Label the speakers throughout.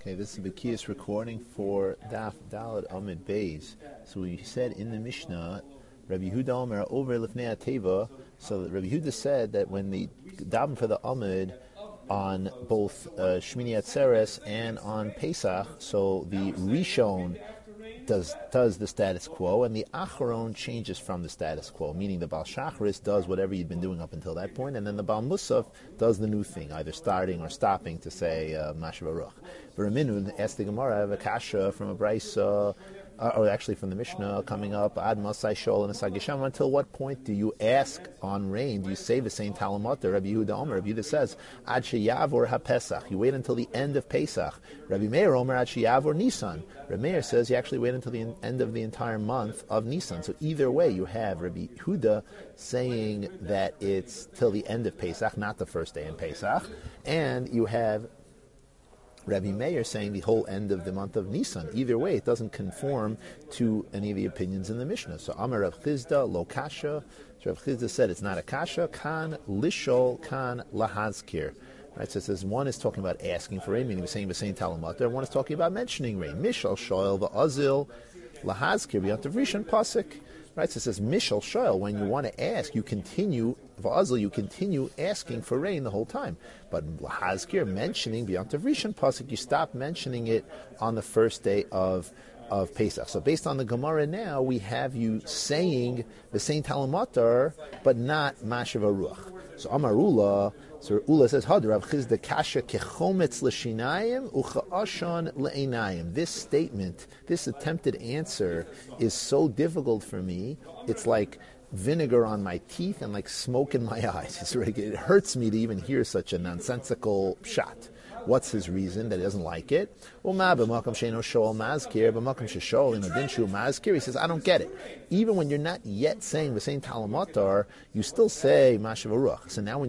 Speaker 1: Okay, this is the Bekiyas recording for Daf Dalad Amid Beis. So we said in the Mishnah, Rabbi Yehuda Omer over Lifnei Teva. So Rabbi Yehuda said that when the daven for the Amid on both Shmini Atzeres and on Pesach, so the Rishon does the status quo, and the Acharon changes from the status quo, meaning the Baal Shachris does whatever you'd been doing up until that point, and then the Baal Musaf does the new thing, either starting or stopping to say Mashav Aruch. V'Raminu asked the Gemara, I have a kasha from a Brisa, or actually from the Mishnah coming up, Ad Masai Shol and Asagisham, until what point do you ask on rain? Do you say the same Talamata? Rabbi Yehuda Omer, Rabbi Yehuda says, Ad Sheyavor HaPesach, you wait until the end of Pesach. Rabbi Meir Omer, Ad Sheyavor Nisan. Rabbi Meir says you actually wait until the end of the entire month of Nisan. So either way, you have Rabbi Yehuda saying that it's till the end of Pesach, not the first day in Pesach, and you have Rabbi Meir saying the whole end of the month of Nisan. Either way, it doesn't conform to any of the opinions in the Mishnah. So Amar Rav Chizda lo kasha. So Rav Chizda said it's not a kasha. Kan lishol, kan lahazkir. Right, so it says one is talking about asking for rain, meaning we're saying talamata, and one is talking about mentioning rain. Mishal shoel va'azil lahazkir b'yantav rishon pasik. Right, so it says Mishal Shoel, when you want to ask, you continue asking for rain the whole time. But Lahazkir, mentioning B'yantav Rishon Pasuk, you stop mentioning it on the first day of Pesach. So based on the Gemara now, we have you saying the same Talamatar, but not Mashav Aruach. So Amarula, so Ula says, Rav Chizda kasha kechometz l'shinayim u'cha'ashan le'einayim. This statement, this attempted answer is so difficult for me, it's like vinegar on my teeth and like smoke in my eyes. It hurts me to even hear such a nonsensical shot. What's his reason that he doesn't like it? Well, he says, I don't get it. Even when you're not yet saying the same Talamatar, you still say Mashav Aruch. So now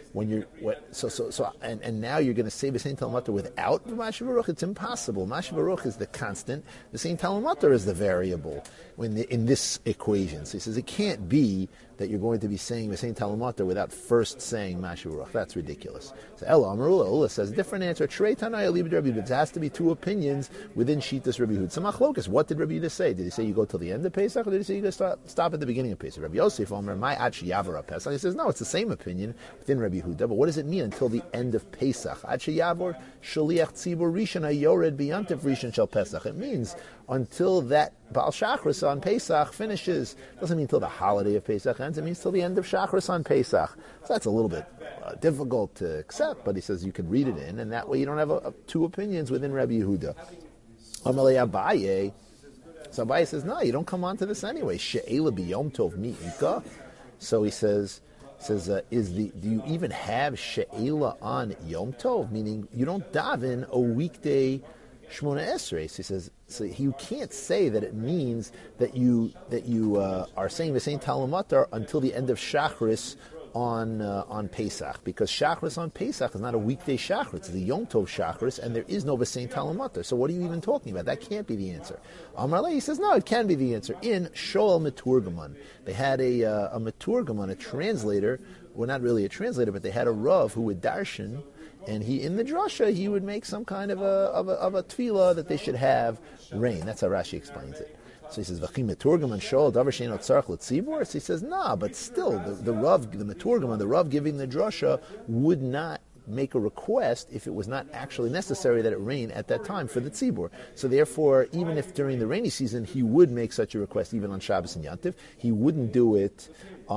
Speaker 1: and now you're going to say the same Talamatar without the Mashav Aruch. It's impossible. Mashav Aruch is the constant. The same Talamatar is the variable in this equation. So he says it can't be that you're going to be saying the same Talamatar without first saying Mashav Aruch. That's ridiculous. So Ella Amarula says different answer. It has to be two opinions within Shitas Rabbi Yehuda. So Machlokas, what did Rabbi Yehuda say? Did he say you go till the end of Pesach, or did he say you go stop at the beginning of Pesach? Rabbi Yosef Omer, my Ad Sheyavor Pesach. He says no, it's the same opinion within Rabbi Yehuda. But what does it mean until the end of Pesach? Ad Sheyavor Shaliach Tzibur Rishon Hayored B'yantiv Rishon Shel Pesach. It means until that Baal Shachris on Pesach finishes. It doesn't mean until the holiday of Pesach ends. It means till the end of Shachris on Pesach. So that's a little bit difficult to accept, but he says you can read it in, and that way you don't have two opinions within Rabbi Yehuda. Amalei Abaye. So Abaye says, no, you don't come on to this anyway. She'ela b'yom tov mi'ika. So he says, do you even have she'ela on Yom Tov? Meaning you don't daven a weekday Shmona Esrei. So he says, so you can't say that it means that you are saying the same Talamatar until the end of Shachris on Pesach, because Shachris on Pesach is not a weekday Shachris, it's a Yom Tov Shachris, and there is no V'sein Talamatar. So what are you even talking about? That can't be the answer. Amar Lei, he says, no, it can be the answer. In Shoel Meturgaman, they had a Meturgaman, a translator, well, not really a translator, but they had a Rav who would darshan, and in the drasha, he would make some kind of a tefillah that they should have rain. That's how Rashi explains it. So he says, "V'chim meturgaman shol davar she'ein tzarich l'tzibur." So he says, "Nah, but still, the Rav, the meturgaman, the Rav giving the drasha would not make a request if it was not actually necessary that it rain at that time for the tzibur. So therefore, even if during the rainy season he would make such a request, even on Shabbos and Yantiv, he wouldn't do it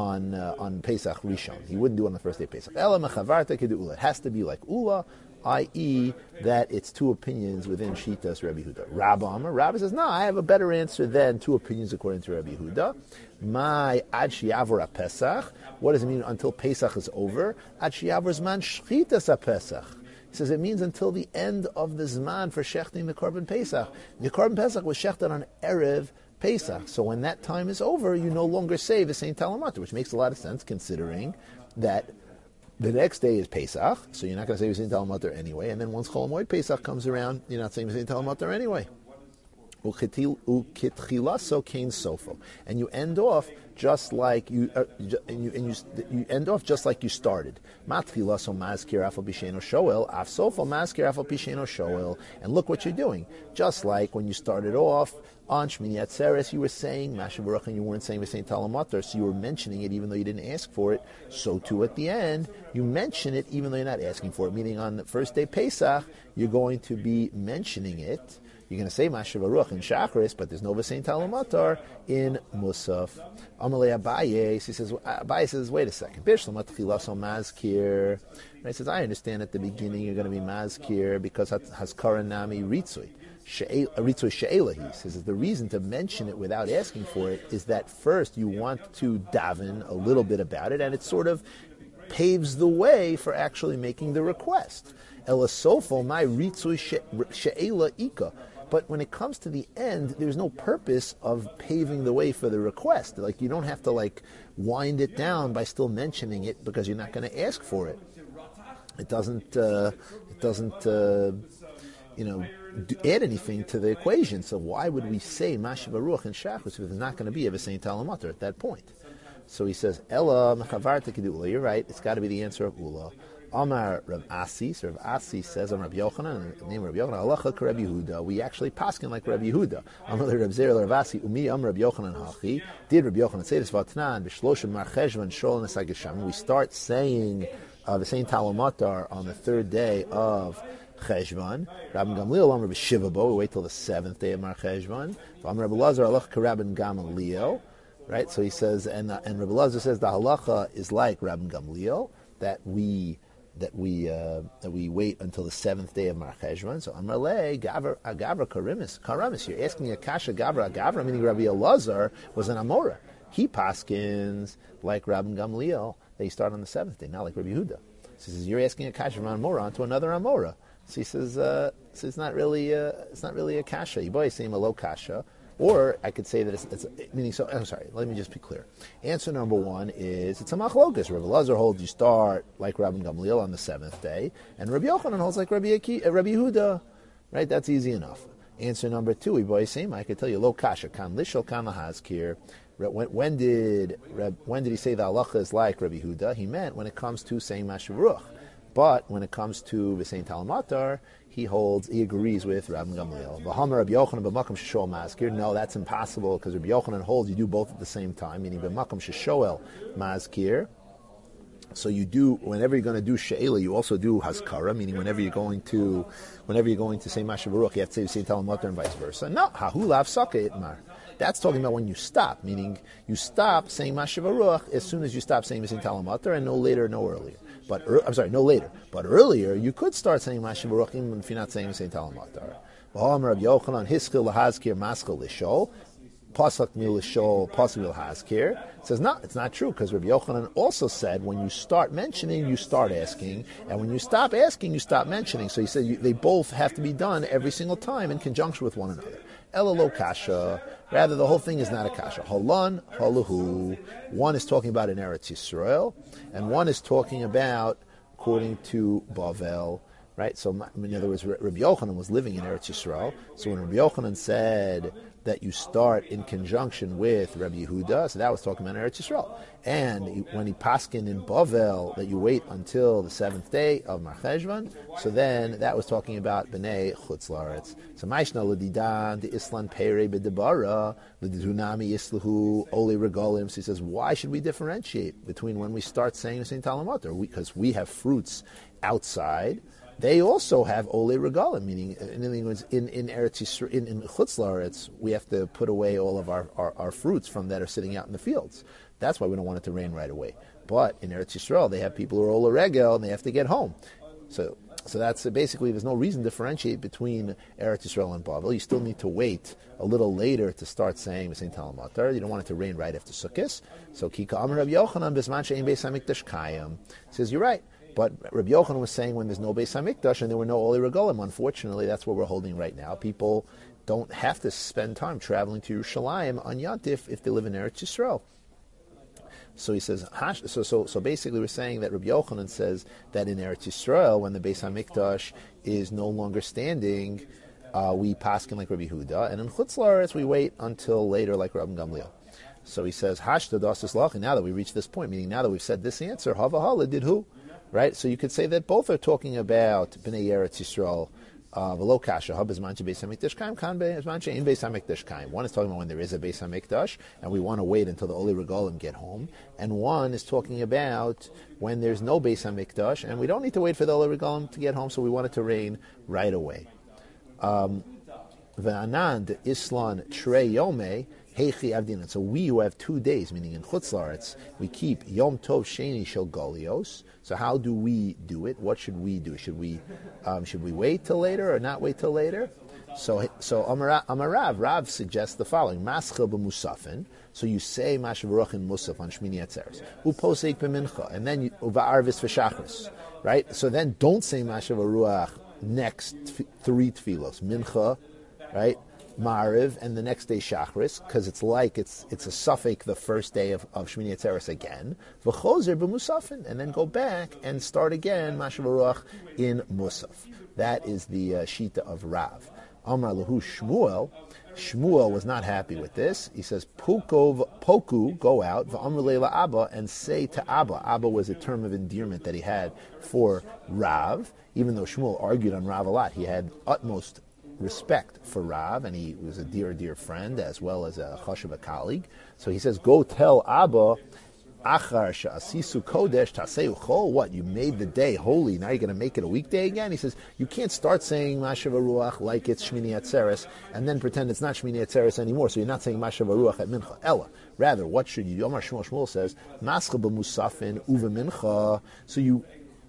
Speaker 1: on Pesach Rishon. He wouldn't do it on the first day of Pesach. Ela mechavarta kedu ula. It has to be like ula, i.e., that it's two opinions within Shitas Rabbi Yehuda. Rabbi says, no, I have a better answer than two opinions according to Rabbi Yehuda. My Ad Sheyavor Pesach. What does it mean until Pesach is over? Ad Sheyavor Zman Shchitas Pesach. He says it means until the end of the Zman for shechting the Korban Pesach. The Korban Pesach was shechted on Erev Pesach. So when that time is over, you no longer say the same Talamatar, which makes a lot of sense considering that the next day is Pesach, so you're not going to say the same Talamatar anyway, and then once Chol Hamoed Pesach comes around, you're not saying the same Talamatar anyway. Ukitchilaso kain sofo. And you end off just like you, you end off just like you started. Matchila so mazkir afal bisheno shoel, afsofal mazkir afal bisheno shoel, and look what you're doing. Just like when you started off on Shmini Atzeres, you were saying Mashav Baruch, and you weren't saying V'sein Talamatar, so you were mentioning it even though you didn't ask for it. So too at the end, you mention it even though you're not asking for it. Meaning on the first day Pesach, you're going to be mentioning it. You're going to say Mashav Baruch in Shachris, but there's no V'sein Talamatar in Musaf. Amalei Abaye, he says, Abaye says, wait a second. Bishlam Atchilas on Mazkir. He says, I understand at the beginning you're going to be Mazkir because Haskara Nami Ritzui. Ritzui She'ela, he says, the reason to mention it without asking for it is that first you want to daven a little bit about it, and it sort of paves the way for actually making the request. Elasofo my Ritzui She'ela Ika. But when it comes to the end, there's no purpose of paving the way for the request. Like, you don't have to wind it down by still mentioning it because you're not going to ask for it. It doesn't add anything to the equation. So why would we say Mashav Baruch and Shachris if there's not going to be a V'sein Talamatar at that point? So he says, Ella mechavarta kedula. You're right. It's got to be the answer of Ula. Amar Rav Asi. So Rav Asi says, Amar Rav Yochanan, the name of Rav Yochanan, Halacha Rav Yehuda. We actually paskin like Rav Yehuda. Amar Rav Zer Rav Asi, Umi Amar Rav Yochanan Hachi. Did Rav Yochanan say this? Vatnan b'shloshim mar cheshvan shol nesagisham. We start saying the same Talamatar on the third day of Cheshvan. Rabban Gamliel Amar b'Shiva Bo. We wait till the seventh day of Mar Cheshvan. Amar Rabbi Lazar Halacha Rabban Gamliel. Right. So he says, and Rabbi Lazar says the halacha is like Rabban Gamliel that we wait until the seventh day of Mar Cheshvan. So Amrle Gavra Karamis. You're asking a kasha Gavra, meaning Rabbi Elazar was an Amora. He paskins like Rabban Gamliel. They start on the seventh day, not like Rabbi Yehuda. So he says you're asking a kasha from Amora onto another Amora. So he says so it's not really a kasha. You boy saying a low kasha. Or I could say that it's meaning. So I'm sorry. Let me just be clear. Answer number one is it's a machlokas. Rabbi Lazar holds you start like Rabban Gamliel on the seventh day, and Rabbi Yochanan holds like Rabbi Yehuda. Right? That's easy enough. Answer number two, I could tell you lo kasha kan lishol kan lahazkir. When did he say the halacha is like Rabbi Yehuda? He meant when it comes to saying Mashav Baruch. But when it comes to V'sein Talamatar, he agrees with Rabban Gamliel. V'hamar Rabbi Yochanan b'makam sheshol mazkir. No, that's impossible because Rabbi Yochanan holds you do both at the same time, meaning b'makam sheshol mazkir. So you do, whenever you're going to do she'ela, you also do hazkara, meaning whenever you're going to say Mashav Baruch, you have to say V'sein Talamatar and vice versa. No, hahu lav saka itmar. That's talking about when you stop, meaning you stop saying Mashav Baruch as soon as you stop saying V'sein Talamatar, and no later, no earlier. No later. But earlier, you could start saying Mashav Baruch even if you're not saying V'sein Talamatar. V'ha'amar Rabbi Yochanan hiskil lahazkir maskil lishol pasak mil lishol pasak mil hazkir. Says no, it's not true because Rabbi Yochanan also said when you start mentioning, you start asking, and when you stop asking, you stop mentioning. So he said they both have to be done every single time in conjunction with one another. Ela lo kasha. Rather, the whole thing is not a kasha. Holan, halahu. One is talking about in Eretz Yisrael, and one is talking about according to Bavel. Right? So, in other words, Rabbi Yochanan was living in Eretz Yisrael. So when Rabbi Yochanan said that you start in conjunction with Rabbi Yehuda, so that was talking about Eretz Yisrael. And when he paskin in Bavel that you wait until the seventh day of Mar Cheshvan, so then that was talking about Bnei Chutz La'aretz. So Maishna l'didan the Islan Peirei b'debara l'dunami islahu oli regalim. So he says, why should we differentiate between when we start saying V'sein Talamatar? Because we have fruits outside. They also have ole regalim, meaning in Eretz Yisrael, in Chutz La'aretz, we have to put away all of our fruits from that are sitting out in the fields. That's why we don't want it to rain right away. But in Eretz Yisrael, they have people who are ole regel and they have to get home. So that's basically there's no reason to differentiate between Eretz Yisrael and Bavel. You still need to wait a little later to start saying V'sein Talamatar. You don't want it to rain right after Sukkot. So Kika Amar Rabbi Yochanan Bisman She'ein Beis Hamikdash Kayim says you're right. But Rabbi Yochanan was saying when there's no Beis Hamikdash and there were no Oli Regalim. Unfortunately, that's what we're holding right now. People don't have to spend time traveling to Yerushalayim on Yantif if they live in Eretz Yisrael. So he says, so basically we're saying that Rabbi Yochanan says that in Eretz Yisrael, when the Beis Hamikdash is no longer standing, we paskin like Rabbi Yehuda, and in Chutz La'aretz we wait until later like Rabban Gamliel. So he says, Hashta das lachi. Now that we reach this point, meaning now that we've said this answer, Hava Hala did who? Right? So you could say that both are talking about Bnei Eretz Yisrael. V'lo kasha ha b'zman she'beis hamikdash kaim kan b'zman she'ein beis hamikdash kaim. One is talking about when there is a beis hamikdash, and we want to wait until the Oli Regalim get home. And one is talking about when there's no beis hamikdash, and we don't need to wait for the Oli Regalim to get home, so we want it to rain right away. V'anand islan trei yomei heichi avdina. So we who have 2 days, meaning in Chutz La'aretz, we keep Yom Tov Sheni Shel Golios. So how do we do it? What should we do? Should we wait till later or not wait till later? So Amarav, Rav suggests the following: Maschil b'musafin. So you say Mashav Baruch in Musaf on Shmini Atzeres, uposek b'mincha, and then va'arvis v'shachris, right? So then don't say Mashav Baruch next 3 tefillos, mincha, right? Mariv, and the next day Shachris, because it's a suffix the first day of Shmini Atzeres again. V'chozer b'musafin, and then go back and start again Mashav Baruch in Musaf. That is the shita of Rav. Amar lahu Shmuel. Shmuel was not happy with this. He says, Poku, go out, v'amr leila Abba, and say to Abba. Abba was a term of endearment that he had for Rav. Even though Shmuel argued on Rav a lot, he had utmost respect for Rav, and he was a dear friend as well as a chashuv, a colleague. So he says, go tell Abba, Achar she'asisu kodesh taseu chol. What, you made the day holy, now you're going to make it a weekday again? He says, you can't start saying Mashav Ruach like it's Shmini Atzeres and then pretend it's not Shmini Atzeres anymore, so you're not saying Mashav Ruach at Mincha. Ella. Rather, what should you do? Omar Shmuel says, Mascha b'musafin uve mincha. So you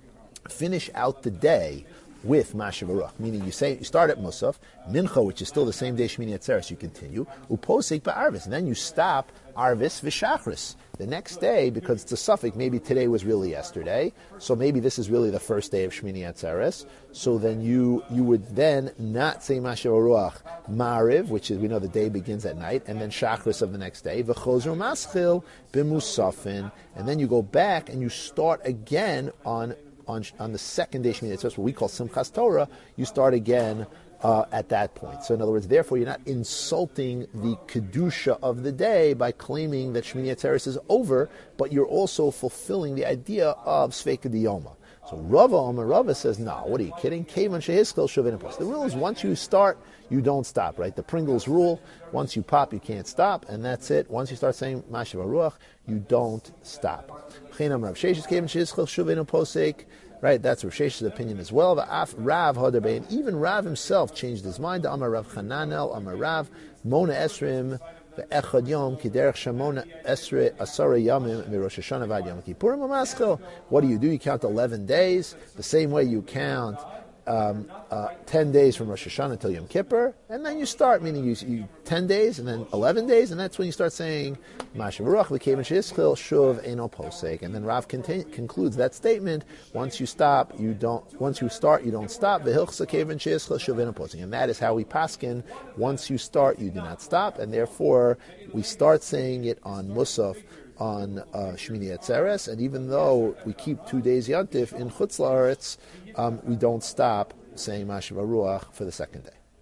Speaker 1: finish out the day with Mashav Baruch, meaning you start at Musaf, Mincha, which is still the same day Shmini Atzeres, you continue, Uposek ba'arvis, and then you stop Arvis v'shachris. The next day, because it's a suffix, maybe today was really yesterday, so maybe this is really the first day of Shmini Atzeres, so then you would then not say Mashav Baruch Mariv, which is, we know the day begins at night, and then Shachris of the next day, V'chozer maschil b'musafin, and then you go back and you start again on the second day Shmini Atzeres, what we call Simchas Torah, you start again at that point. So in other words, therefore, you're not insulting the Kedusha of the day by claiming that Shmini Atzeres is over, but you're also fulfilling the idea of Sveika Diyoma. So Rava says, no, what are you kidding? Kevan Shehiskil Shovin Apos. The rule is once you start, you don't stop, right? The Pringles rule, once you pop, you can't stop, and that's it. Once you start saying Mashav Ruach, you don't stop. Right, that's Rav Shesh's opinion as well. Rav Hadarbe, and even Rav himself changed his mind. Amar Rav Chananel, Amar Rav, Mona Esrim, ve'echad yom, kiderech shamona esre asara yamim, mirosh Hashanah vad yom kippurim u'maschil. What do? You count 11 days, the same way you count 10 days from Rosh Hashanah until Yom Kippur, and then you start, meaning you 10 days and then 11 days, and that's when you start saying Mashav Baruch v'kevan shehiskil shuv eino posek. And then Rav concludes that statement: once you start, you don't stop. V'hilchsa kevan shehiskil shuv eino posek, and that is how we paskin. Once you start, you do not stop, and therefore we start saying it on Musaf on Shmini Atzeres, and even though we keep 2 days Yantif in Chutz La'aretz, we don't stop saying Mashav Ruach for the second day.